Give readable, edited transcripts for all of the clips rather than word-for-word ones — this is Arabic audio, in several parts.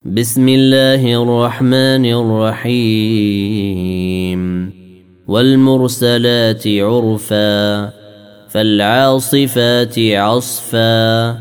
بسم الله الرحمن الرحيم والمرسلات عرفا فالعاصفات عصفا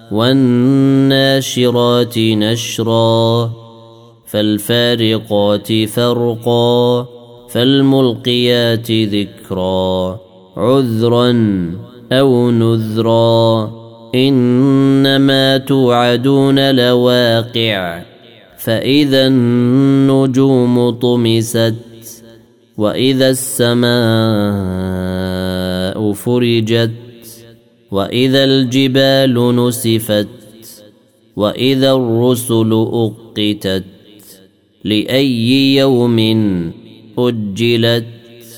والناشرات نشرا فالفارقات فرقا فالملقيات ذكرا عذرا أو نذرا إنما توعدون لواقع فإذا النجوم طمست وإذا السماء فرجت وإذا الجبال نسفت وإذا الرسل أقتت لأي يوم أجلت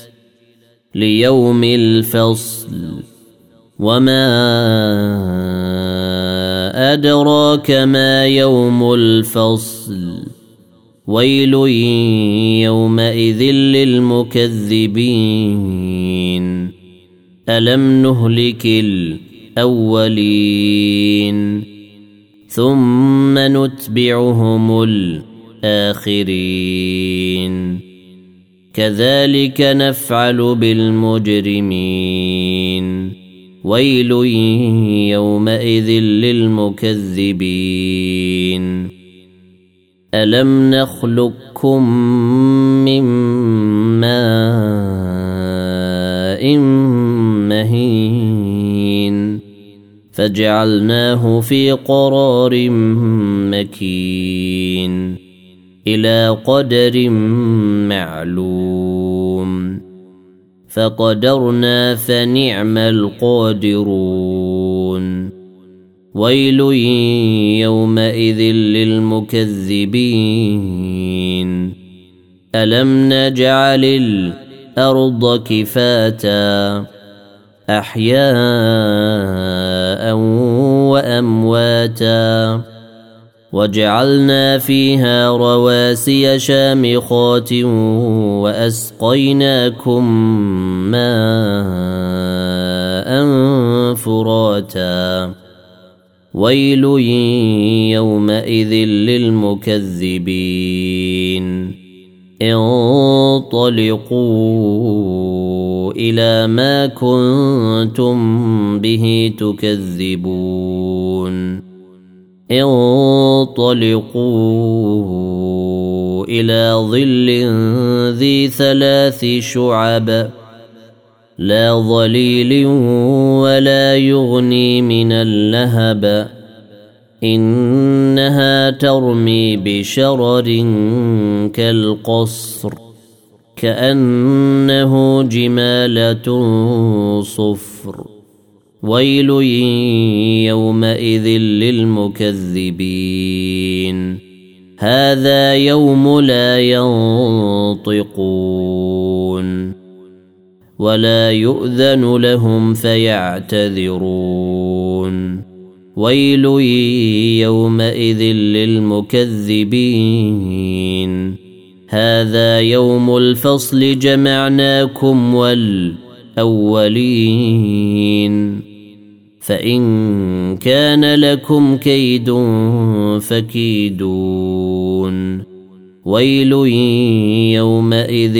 ليوم الفصل وما أدراك ما يوم الفصل ويل يومئذ للمكذبين ألم نهلك الأولين ثم نتبعهم الآخرين كذلك نفعل بالمجرمين ويل يومئذ للمكذبين ألم نخلقكم من ماء مهين فجعلناه في قرار مكين إلى قدر معلوم فقدرنا فنعم القادرون ويل يومئذ للمكذبين ألم نجعل الأرض كفاتا أحياء وأمواتا وجعلنا فيها رواسي شامخات وأسقيناكم ماء فراتا ويل يومئذ للمكذبين انطلقوا إلى ما كنتم به تكذبون انطلقوا إلى ظل ذي 3 شعب لا ظليل ولا يغني من اللهب إنها ترمي بشرر كالقصر كأنه جمالة صفر ويل يومئذ للمكذبين هذا يوم لا ينطقون ولا يؤذن لهم فيعتذرون ويل يومئذ للمكذبين هذا يوم الفصل جمعناكم والأولين فإن كان لكم كيد فكيدون ويل يومئذ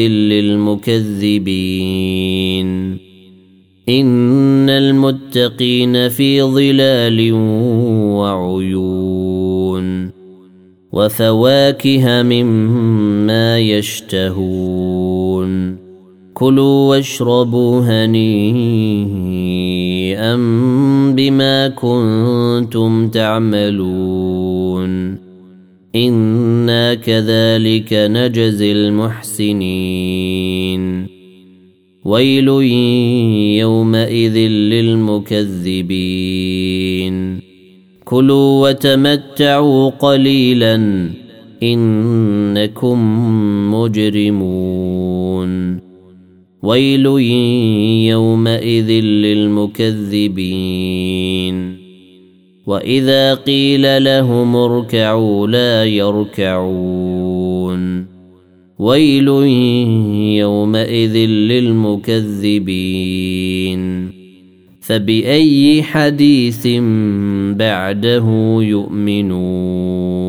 للمكذبين إن المتقين في ظلال وعيون وفواكه مما يشتهون كلوا واشربوا هنيئا بما كنتم تعملون إنا كذلك نجزي المحسنين ويل يومئذ للمكذبين كلوا وتمتعوا قليلا إنكم مجرمون ويل يومئذ للمكذبين وإذا قيل لهم اركعوا لا يركعون ويل يومئذ للمكذبين فبأي حديث بعده يؤمنون